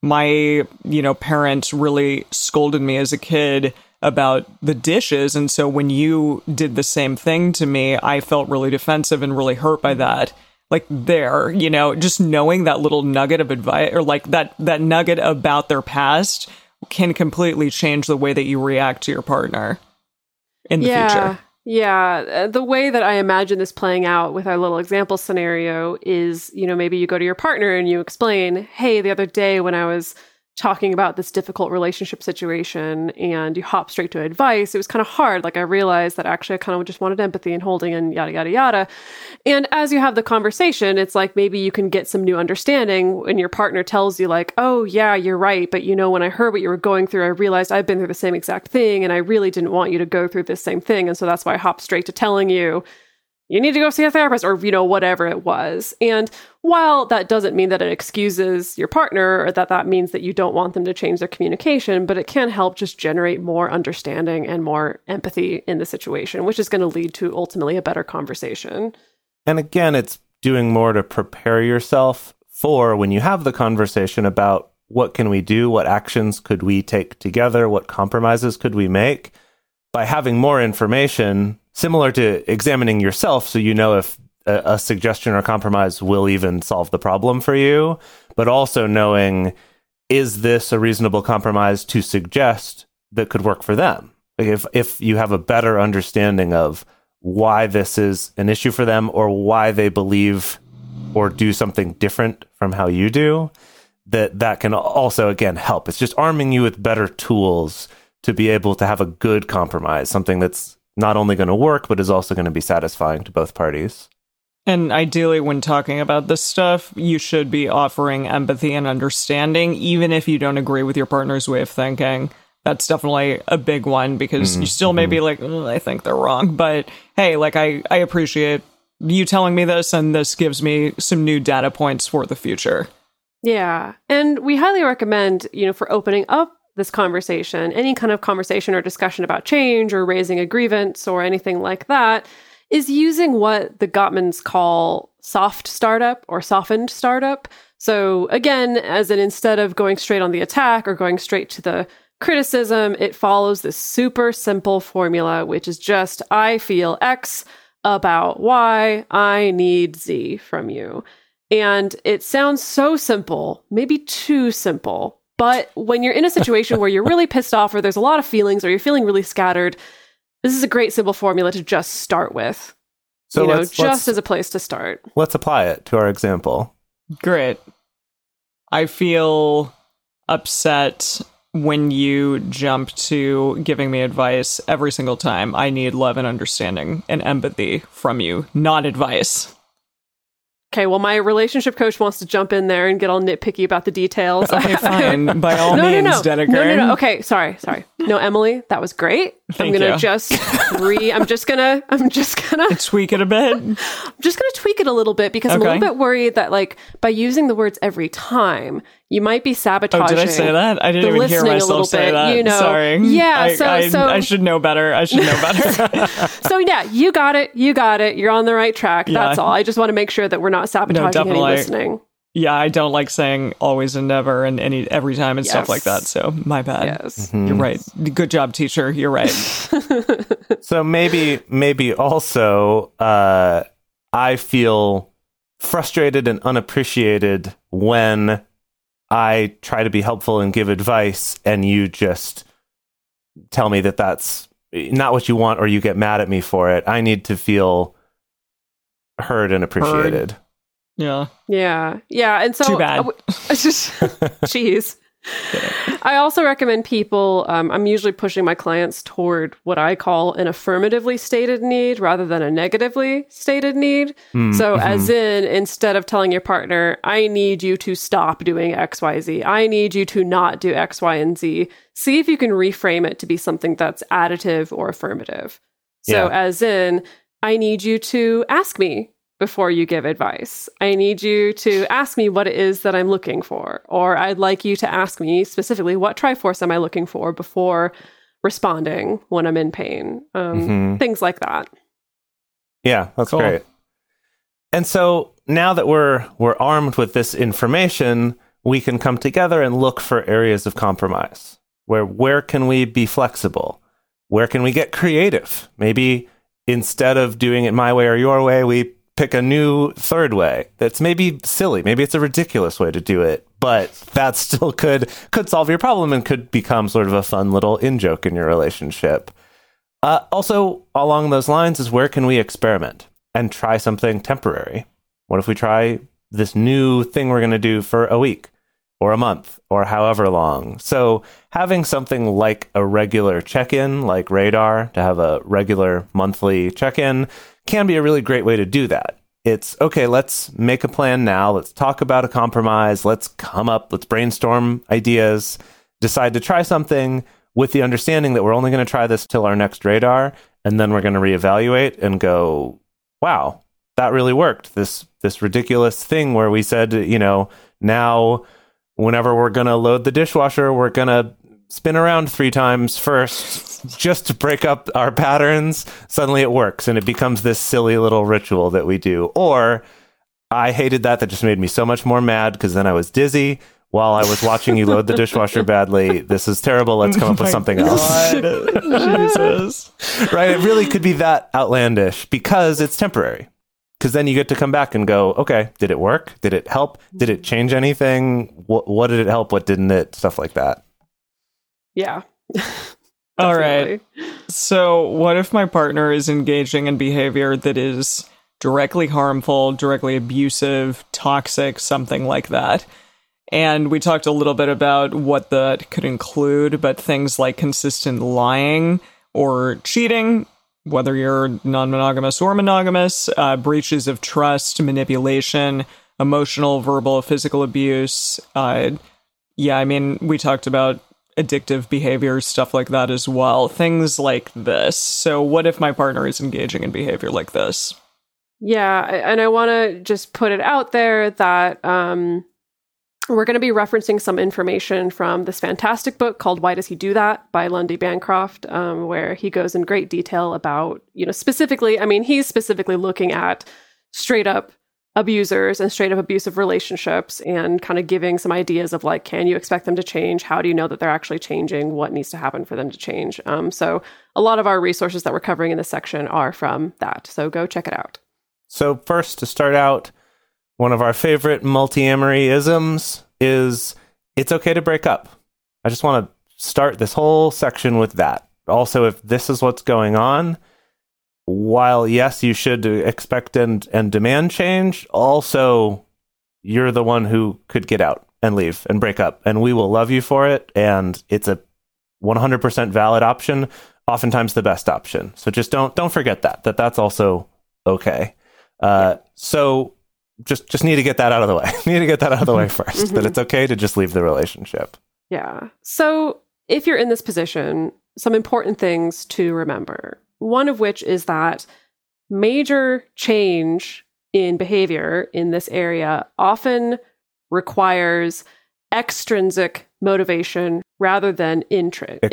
my, parents really scolded me as a kid about the dishes, and so when you did the same thing to me, I felt really defensive and really hurt by that. Like just knowing that little nugget of advice, or like that nugget about their past, can completely change the way that you react to your partner in the future. Yeah. The way that I imagine this playing out with our little example scenario is, maybe you go to your partner and you explain, hey, the other day when I was talking about this difficult relationship situation and you hop straight to advice, it was kind of hard. Like I realized that actually I kind of just wanted empathy and holding and yada, yada, yada. And as you have the conversation, it's like maybe you can get some new understanding when your partner tells you like, oh yeah, you're right. But when I heard what you were going through, I realized I've been through the same exact thing and I really didn't want you to go through this same thing. And so that's why I hopped straight to telling you, you need to go see a therapist, or, whatever it was. And while that doesn't mean that it excuses your partner, or that means that you don't want them to change their communication, but it can help just generate more understanding and more empathy in the situation, which is going to lead to ultimately a better conversation. And again, it's doing more to prepare yourself for when you have the conversation about what can we do, what actions could we take together, what compromises could we make. By having more information, similar to examining yourself, so if a suggestion or compromise will even solve the problem for you, but also knowing, is this a reasonable compromise to suggest that could work for them? Like if you have a better understanding of why this is an issue for them, or why they believe or do something different from how you do, that can also, again, help. It's just arming you with better tools to be able to have a good compromise, something that's not only going to work, but is also going to be satisfying to both parties. And ideally, when talking about this stuff, you should be offering empathy and understanding, even if you don't agree with your partner's way of thinking. That's definitely a big one, because you still may be like, I think they're wrong. But hey, like I appreciate you telling me this, and this gives me some new data points for the future. Yeah. And we highly recommend, for opening up this conversation, any kind of conversation or discussion about change or raising a grievance or anything like that, is using what the Gottmans call soft startup or softened startup. So again, instead of going straight on the attack or going straight to the criticism, it follows this super simple formula, which is just, I feel X about Y, I need Z from you. And it sounds so simple, maybe too simple. But when you're in a situation where you're really pissed off, or there's a lot of feelings, or you're feeling really scattered, this is a great simple formula to just start with. So let's as a place to start. Let's apply it to our example. Great. I feel upset when you jump to giving me advice every single time. I need love and understanding and empathy from you, not advice. Okay, well, my relationship coach wants to jump in there and get all nitpicky about the details. Okay, fine. By all means, Dedeker. No. Okay, sorry. No, Emily, that was great. I'm gonna just I'm just gonna tweak it a bit. I'm just gonna tweak it a little bit, because I'm a little bit worried that, like, by using the words every time, you might be sabotaging. Oh, did I say that? I didn't even hear myself say that. Sorry. Yeah. So I should know better. So yeah, you got it. You're on the right track. Yeah. That's all. I just want to make sure that we're not sabotaging any listening. Yeah, I don't like saying always and never and every time and stuff like that. So my bad. Yes. Mm-hmm. You're right. Good job, teacher. You're right. So maybe also I feel frustrated and unappreciated when I try to be helpful and give advice, and you just tell me that that's not what you want, or you get mad at me for it. I need to feel heard and appreciated. Yeah. And so too bad. Jeez. I also recommend people, I'm usually pushing my clients toward what I call an affirmatively stated need rather than a negatively stated need. So as in, instead of telling your partner, I need you to stop doing X, Y, Z, I need you to not do X, Y, and Z, see if you can reframe it to be something that's additive or affirmative. So as in, I need you to ask me before you give advice. I need you to ask me what it is that I'm looking for. Or I'd like you to ask me specifically, what Triforce am I looking for before responding when I'm in pain? Things like that. Yeah, that's great. And so now that we're armed with this information, we can come together and look for areas of compromise. Where can we be flexible? Where can we get creative? Maybe instead of doing it my way or your way, we pick a new third way that's maybe silly. Maybe it's a ridiculous way to do it, but that still could solve your problem and could become sort of a fun little in-joke in your relationship. Also, along those lines is where can we experiment and try something temporary? What if we try this new thing we're going to do for a week or a month or however long? So having something like a regular check-in, like Radar, to have a regular monthly check-in, can be a really great way to do that. It's, okay, let's make a plan now. Let's talk about a compromise. Let's brainstorm ideas, decide to try something with the understanding that we're only going to try this till our next Radar, and then we're going to reevaluate and go, wow, that really worked. This ridiculous thing where we said, now whenever we're going to load the dishwasher, we're going to spin around 3 times first just to break up our patterns. Suddenly it works and it becomes this silly little ritual that we do. Or I hated that just made me so much more mad because then I was dizzy while I was watching you load the dishwasher badly. This is terrible. Let's come up with something else. Jesus. Right? It really could be that outlandish because it's temporary. Because then you get to come back and go, okay, did it work? Did it help? Did it change anything? What did it help? What didn't it? Stuff like that. Yeah. All right. So what if my partner is engaging in behavior that is directly harmful, directly abusive, toxic, something like that? And we talked a little bit about what that could include, but things like consistent lying or cheating, whether you're non-monogamous or monogamous, breaches of trust, manipulation, emotional, verbal, physical abuse. We talked about addictive behaviors, stuff like that as well. Things like this. So what if my partner is engaging in behavior like this? Yeah, and I want to just put it out there that we're going to be referencing some information from this fantastic book called Why Does He Do That? By Lundy Bancroft, where he goes in great detail about, specifically, he's specifically looking at straight up abusers and straight up abusive relationships and kind of giving some ideas of like, can you expect them to change? How do you know that they're actually changing? What needs to happen for them to change? So a lot of our resources that we're covering in this section are from that. So go check it out. So first, to start out, one of our favorite multi-amory-isms is it's okay to break up. I just want to start this whole section with that. Also, if this is what's going on, while yes, you should expect and demand change, also you're the one who could get out and leave and break up, and we will love you for it. And it's a 100% valid option, oftentimes the best option. So just don't forget that's also okay. So just need to get that out of the way. Need to get that out of the way first, that it's okay to just leave the relationship. Yeah. So if you're in this position, some important things to remember. One of which is that major change in behavior in this area often requires extrinsic motivation rather than intrinsic.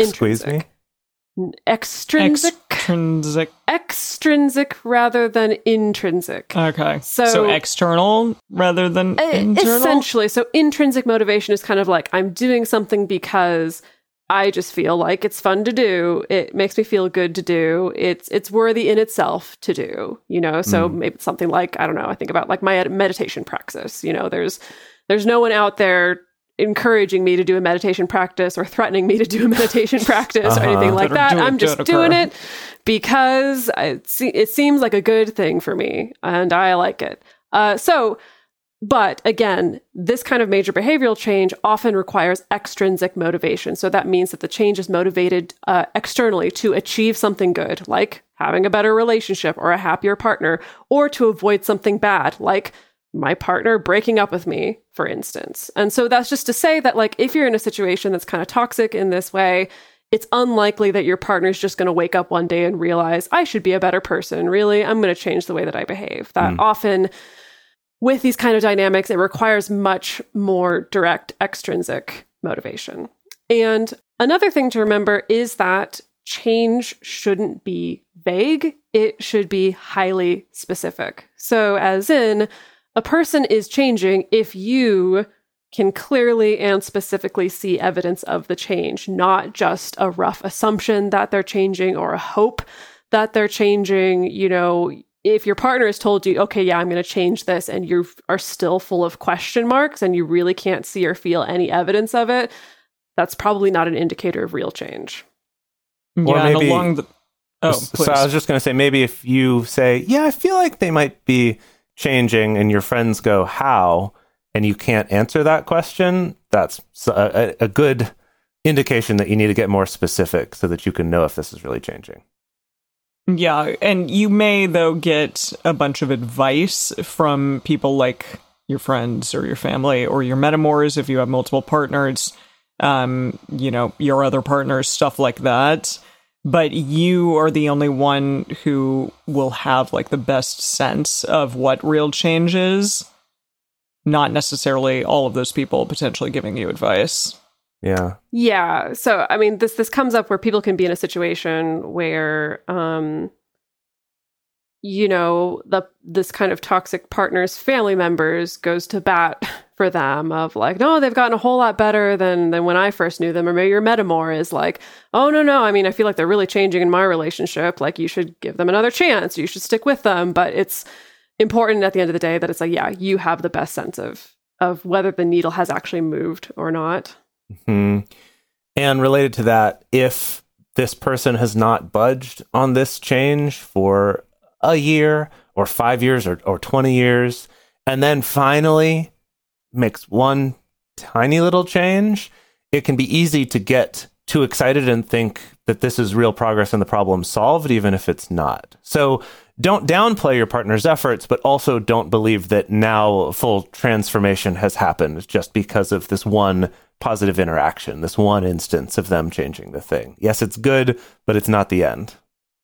Extrinsic rather than intrinsic. Okay. So external rather than internal? Essentially. So intrinsic motivation is kind of like, I'm doing something because I just feel like it's fun to do. It makes me feel good to do. It's worthy in itself to do, So maybe it's something like, I don't know, I think about like my meditation practice. There's no one out there encouraging me to do a meditation practice or threatening me to do a meditation practice or anything like that. I'm just doing it because it seems like a good thing for me and I like it. So But again, this kind of major behavioral change often requires extrinsic motivation. So that means that the change is motivated externally to achieve something good, like having a better relationship or a happier partner, or to avoid something bad, like my partner breaking up with me, for instance. And so that's just to say that, like, if you're in a situation that's kind of toxic in this way, it's unlikely that your partner's just going to wake up one day and realize, I should be a better person. Really, I'm going to change the way that I behave. That often, with these kind of dynamics, it requires much more direct extrinsic motivation. And another thing to remember is that change shouldn't be vague. It should be highly specific. So as in, a person is changing if you can clearly and specifically see evidence of the change, not just a rough assumption that they're changing or a hope that they're changing. You know, if your partner has told you, okay, yeah, I'm going to change this, and you are still full of question marks and you really can't see or feel any evidence of it, that's probably not an indicator of real change. Or Yeah, maybe, and along the... Oh, so please. I was just going to say, maybe if you say, yeah, I feel like they might be changing, and your friends go, how? And you can't answer that question, that's a good indication that you need to get more specific so that you can know if this is really changing. Yeah, and you may, though, get a bunch of advice from people like your friends or your family or your metamors if you have multiple partners, your other partners, stuff like that. But you are the only one who will have, like, the best sense of what real change is, not necessarily all of those people potentially giving you advice. Yeah. Yeah. So, I mean, this comes up where people can be in a situation where, this kind of toxic partner's family members goes to bat for them of like, no, they've gotten a whole lot better than when I first knew them. Or maybe your metamor is like, oh, no. I mean, I feel like they're really changing in my relationship. Like, you should give them another chance. You should stick with them. But it's important at the end of the day that it's like, yeah, you have the best sense of whether the needle has actually moved or not. Mm-hmm. And related to that, if this person has not budged on this change for a year or 5 years or 20 years, and then finally makes one tiny little change, it can be easy to get too excited and think that this is real progress and the problem solved, even if it's not. So don't downplay your partner's efforts, but also don't believe that now full transformation has happened just because of this one positive interaction, this one instance of them changing the thing. Yes, it's good, but it's not the end.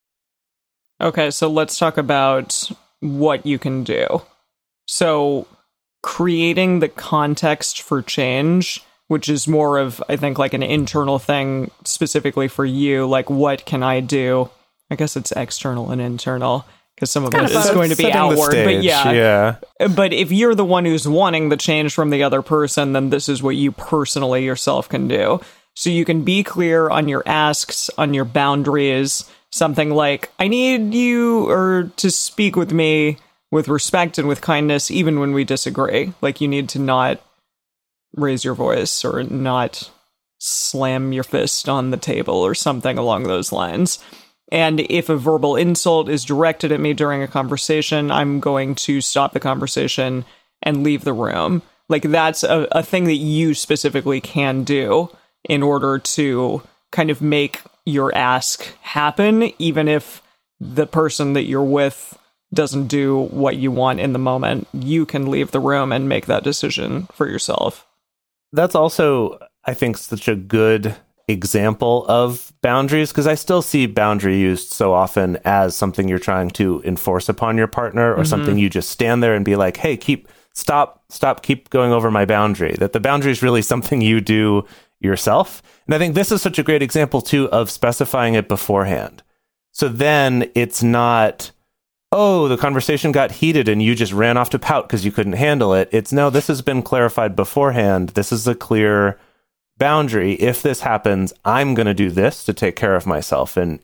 Okay, so let's talk about what you can do. So creating the context for change, which is more of, I think, like an internal thing specifically for you, like, what can I do? I guess it's external and internal, because some of it is going to be outward, but yeah. But if you're the one who's wanting the change from the other person, then this is what you personally yourself can do. So you can be clear on your asks, on your boundaries, something like, I need you to speak with me with respect and with kindness, even when we disagree. Like, you need to not raise your voice or not slam your fist on the table or something along those lines. And if a verbal insult is directed at me during a conversation, I'm going to stop the conversation and leave the room. Like, that's a thing that you specifically can do in order to kind of make your ask happen, even if the person that you're with doesn't do what you want in the moment. You can leave the room and make that decision for yourself. That's also, I think, such a good example of boundaries, because I still see boundary used so often as something you're trying to enforce upon your partner, or something you just stand there and be like, hey, stop, keep going over my boundary. That the boundary is really something you do yourself. And I think this is such a great example too of specifying it beforehand. So then it's not, oh, the conversation got heated and you just ran off to pout because you couldn't handle it. It's, no, this has been clarified beforehand. This is a clear boundary. If this happens, I'm going to do this to take care of myself. And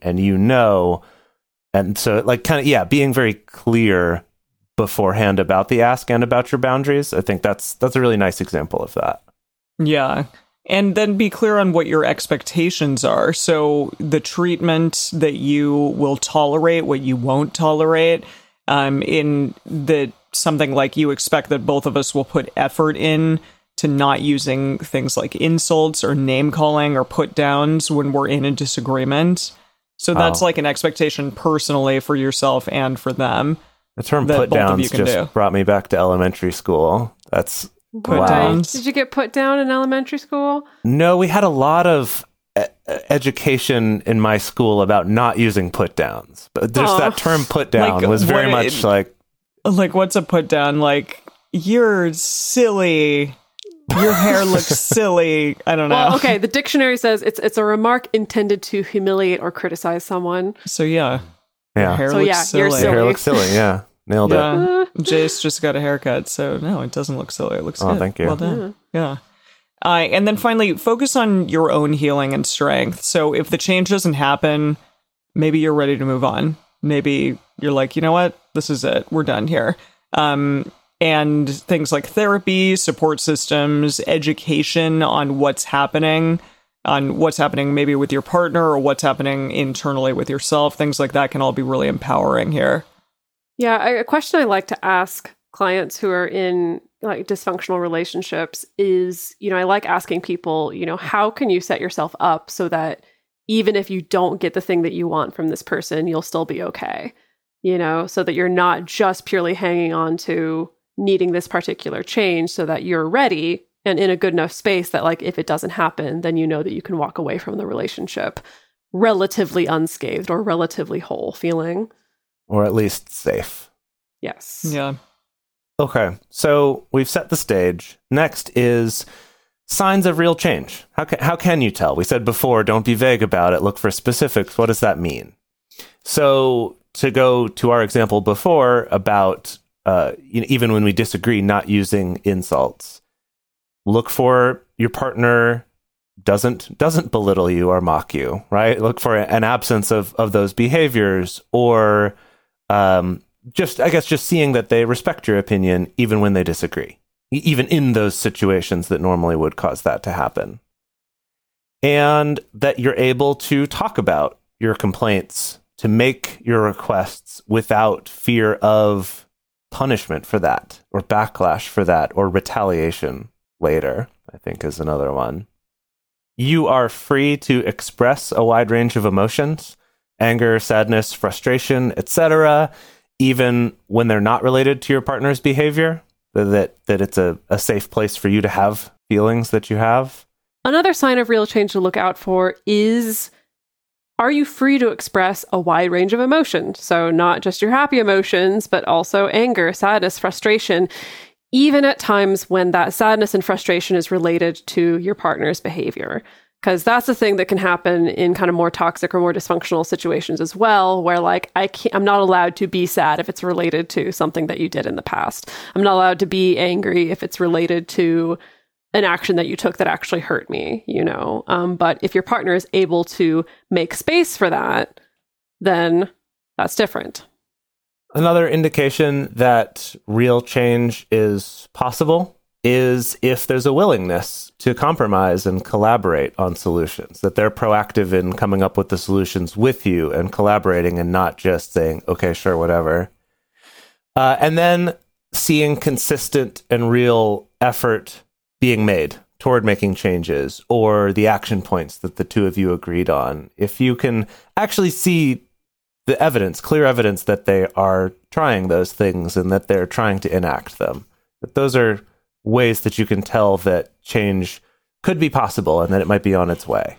so, like, kind of, yeah, being very clear beforehand about the ask and about your boundaries. I think that's a really nice example of that. Yeah. And then be clear on what your expectations are. So the treatment that you will tolerate, what you won't tolerate, in that something like you expect that both of us will put effort in to not using things like insults or name calling or put downs when we're in a disagreement. So that's like an expectation personally for yourself and for them. The term put downs just brought me back to elementary school. That's put downs. Did you get put down in elementary school? No, we had a lot of education in my school about not using put downs. But just that term put down was very much like what's a put down? Like, you're silly. Your hair looks silly. I don't know. Well, okay, the dictionary says it's a remark intended to humiliate or criticize someone. So yeah. Yeah. Hair so looks yeah, silly. you're silly. Your hair looks silly, yeah. Nailed it. Jace just got a haircut, so no, it doesn't look silly. It looks good. Thank you. Well done. Yeah. And then finally, focus on your own healing and strength. So if the change doesn't happen, maybe you're ready to move on. Maybe you're like, you know what? This is it. We're done here. And things like therapy, support systems, education on what's happening maybe with your partner or what's happening internally with yourself. Things like that can all be really empowering here. Yeah, a question I like to ask clients who are in like dysfunctional relationships is, I like asking people, how can you set yourself up so that even if you don't get the thing that you want from this person, you'll still be okay, so that you're not just purely hanging on to needing this particular change so that you're ready and in a good enough space that like if it doesn't happen, then you know that you can walk away from the relationship relatively unscathed or relatively whole feeling. Or at least safe. Yes. Yeah. Okay, so we've set the stage. Next is signs of real change. How can you tell? We said before, don't be vague about it. Look for specifics. What does that mean? So to go to our example before about even when we disagree, not using insults. Look for your partner doesn't belittle you or mock you, right? Look for an absence of those behaviors, or just seeing that they respect your opinion even when they disagree, even in those situations that normally would cause that to happen. And that you're able to talk about your complaints, to make your requests without fear of punishment for that, or backlash for that, or retaliation later, I think is another one. You are free to express a wide range of emotions, anger, sadness, frustration, etc., even when they're not related to your partner's behavior, that it's a safe place for you to have feelings that you have. Another sign of real change to look out for is, are you free to express a wide range of emotions? So not just your happy emotions, but also anger, sadness, frustration, even at times when that sadness and frustration is related to your partner's behavior. Because that's the thing that can happen in kind of more toxic or more dysfunctional situations as well, where like I'm not allowed to be sad if it's related to something that you did in the past. I'm not allowed to be angry if it's related to an action that you took that actually hurt me, But if your partner is able to make space for that, then that's different. Another indication that real change is possible is if there's a willingness to compromise and collaborate on solutions, that they're proactive in coming up with the solutions with you and collaborating and not just saying, okay, sure, whatever. And then seeing consistent and real effort being made toward making changes, or the action points that the two of you agreed on. If you can actually see the evidence, clear evidence that they are trying those things and that they're trying to enact them, that those are ways that you can tell that change could be possible and that it might be on its way.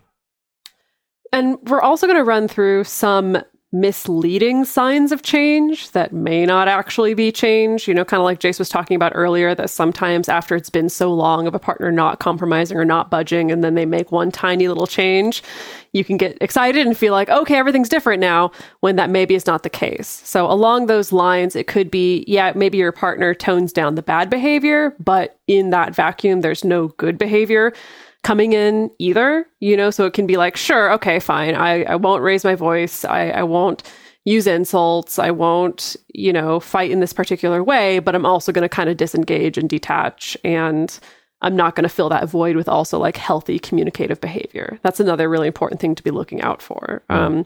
And we're also going to run through some misleading signs of change that may not actually be change, kind of like Jace was talking about earlier, that sometimes after it's been so long of a partner not compromising or not budging, and then they make one tiny little change, you can get excited and feel like, okay, everything's different now, when that maybe is not the case. So along those lines, it could be, maybe your partner tones down the bad behavior, but in that vacuum, there's no good behavior coming in either, so it can be like, sure, okay, fine. I won't raise my voice. I won't use insults. I won't, fight in this particular way, but I'm also going to kind of disengage and detach and I'm not going to fill that void with also like healthy communicative behavior. That's another really important thing to be looking out for.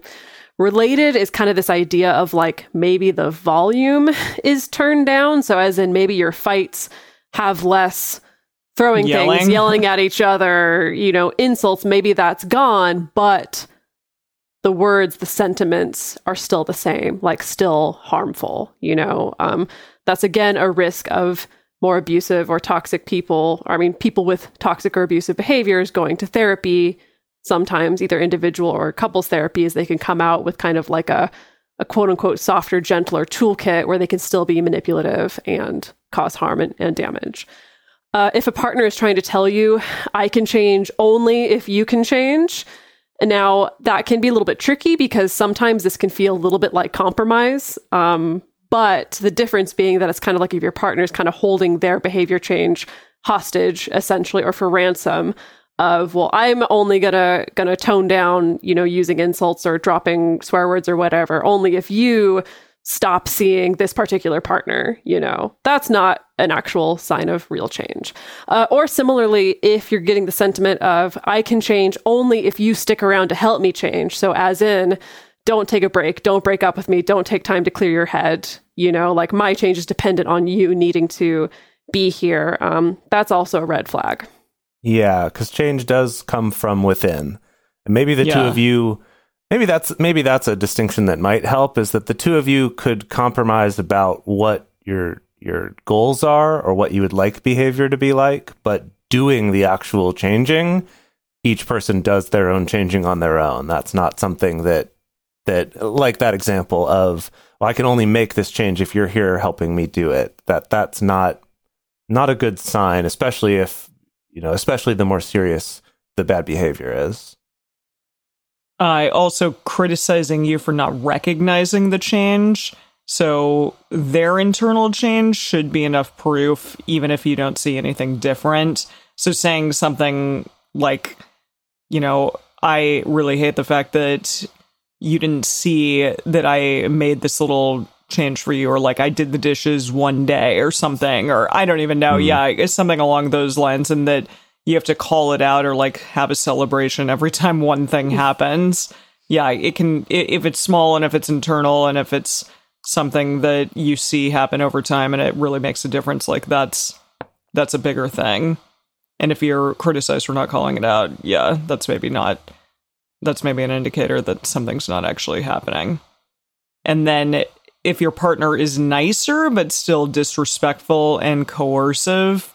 Related is kind of this idea of like maybe the volume is turned down. So as in maybe your fights have less throwing things, yelling at each other, insults, maybe that's gone, but the words, the sentiments are still the same, like still harmful, that's again a risk of more abusive or toxic people. People with toxic or abusive behaviors going to therapy, sometimes either individual or couples therapy, is they can come out with kind of like a quote unquote softer, gentler toolkit where they can still be manipulative and cause harm and damage. If a partner is trying to tell you, I can change only if you can change, and now that can be a little bit tricky because sometimes this can feel a little bit like compromise. But the difference being that it's kind of like if your partner is kind of holding their behavior change hostage, essentially, or for ransom of, well, I'm only gonna tone down, using insults or dropping swear words or whatever, only if you stop seeing this particular partner, that's not an actual sign of real change. Or similarly, if you're getting the sentiment of, I can change only if you stick around to help me change. So as in, don't take a break, don't break up with me, don't take time to clear your head, like my change is dependent on you needing to be here. That's also a red flag. Yeah, because change does come from within. And maybe the two of you, maybe that's a distinction that might help, is that the two of you could compromise about what your goals are or what you would like behavior to be like, but doing the actual changing, each person does their own changing on their own. That's not something that like that example of, well, I can only make this change if you're here helping me do it. That's not a good sign, especially if, especially the more serious the bad behavior is. Also criticizing you for not recognizing the change. So their internal change should be enough proof, even if you don't see anything different. So saying something like, I really hate the fact that you didn't see that I made this little change for you, or like I did the dishes one day or something, or I don't even know. Yeah, it's something along those lines, and that you have to call it out or like have a celebration every time one thing happens. Yeah, it can, if it's small and if it's internal and if it's something that you see happen over time and it really makes a difference, like that's a bigger thing. And if you're criticized for not calling it out, yeah, that's maybe an indicator that something's not actually happening. And then if your partner is nicer but still disrespectful and coercive,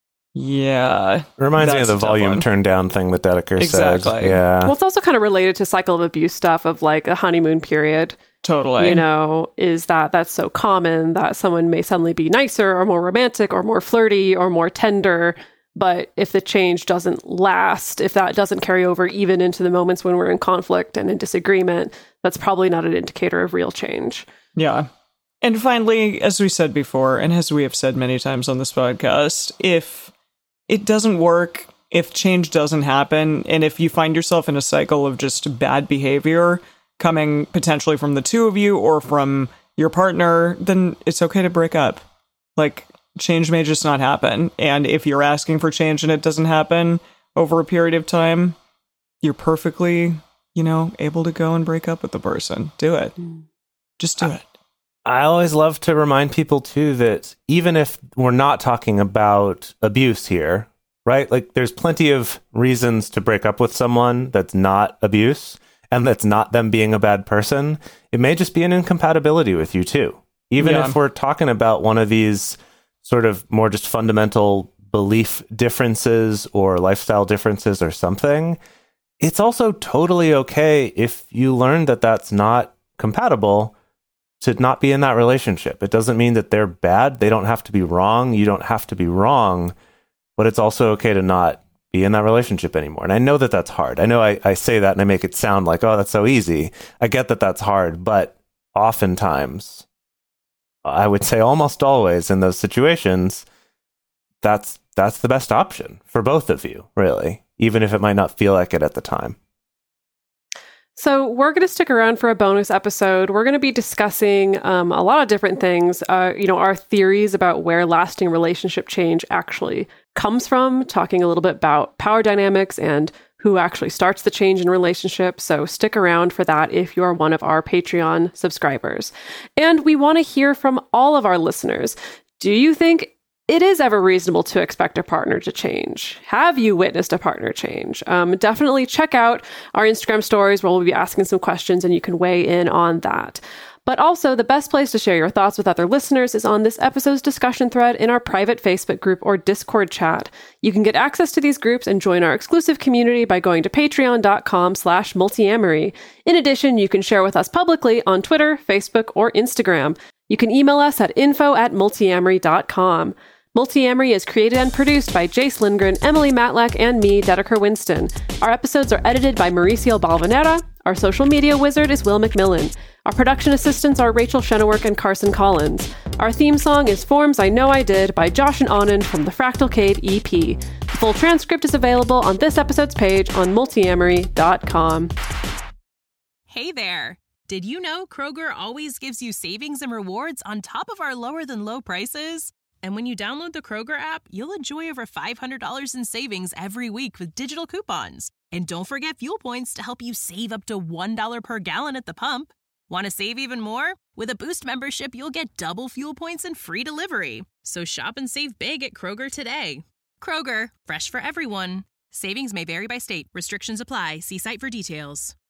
yeah. Reminds me of the volume turn down thing that Dedeker said. Exactly. Yeah. Well, it's also kind of related to cycle of abuse stuff of like a honeymoon period. Totally. Is that's so common that someone may suddenly be nicer or more romantic or more flirty or more tender. But if the change doesn't last, if that doesn't carry over even into the moments when we're in conflict and in disagreement, that's probably not an indicator of real change. Yeah. And finally, as we said before, and as we have said many times on this podcast, if it doesn't work, if change doesn't happen, and if you find yourself in a cycle of just bad behavior coming potentially from the two of you or from your partner, then it's okay to break up. Like, change may just not happen. And if you're asking for change and it doesn't happen over a period of time, you're perfectly, able to go and break up with the person. Do it. Just do it. I always love to remind people, too, that even if we're not talking about abuse here, right? Like, there's plenty of reasons to break up with someone that's not abuse and that's not them being a bad person. It may just be an incompatibility with you, too. Even if we're talking about one of these sort of more just fundamental belief differences or lifestyle differences or something, it's also totally okay if you learn that that's not compatible to not be in that relationship. It doesn't mean that they're bad. They don't have to be wrong. You don't have to be wrong, but it's also okay to not be in that relationship anymore. And I know that that's hard. I know I say that and I make it sound like, oh, that's so easy. I get that that's hard, but oftentimes, I would say almost always in those situations, that's the best option for both of you, really, even if it might not feel like it at the time. So we're going to stick around for a bonus episode. We're going to be discussing a lot of different things, our theories about where lasting relationship change actually comes from, talking a little bit about power dynamics and who actually starts the change in relationships. So stick around for that if you're one of our Patreon subscribers. And we want to hear from all of our listeners. Do you think it is ever reasonable to expect a partner to change? Have you witnessed a partner change? Definitely check out our Instagram stories where we'll be asking some questions and you can weigh in on that. But also, the best place to share your thoughts with other listeners is on this episode's discussion thread in our private Facebook group or Discord chat. You can get access to these groups and join our exclusive community by going to patreon.com/multiamory. In addition, you can share with us publicly on Twitter, Facebook, or Instagram. You can email us at info@multiamory.com. Multiamory is created and produced by Jace Lindgren, Emily Matlack, and me, Dedeker Winston. Our episodes are edited by Mauricio Balvanera. Our social media wizard is Will McMillan. Our production assistants are Rachel Shenowork and Carson Collins. Our theme song is Forms I Know I Did by Josh and Anand from the Fractal Cave EP. The full transcript is available on this episode's page on multiamory.com. Hey there! Did you know Kroger always gives you savings and rewards on top of our lower-than-low prices? And when you download the Kroger app, you'll enjoy over $500 in savings every week with digital coupons. And don't forget fuel points to help you save up to $1 per gallon at the pump. Want to save even more? With a Boost membership, you'll get double fuel points and free delivery. So shop and save big at Kroger today. Kroger, fresh for everyone. Savings may vary by state. Restrictions apply. See site for details.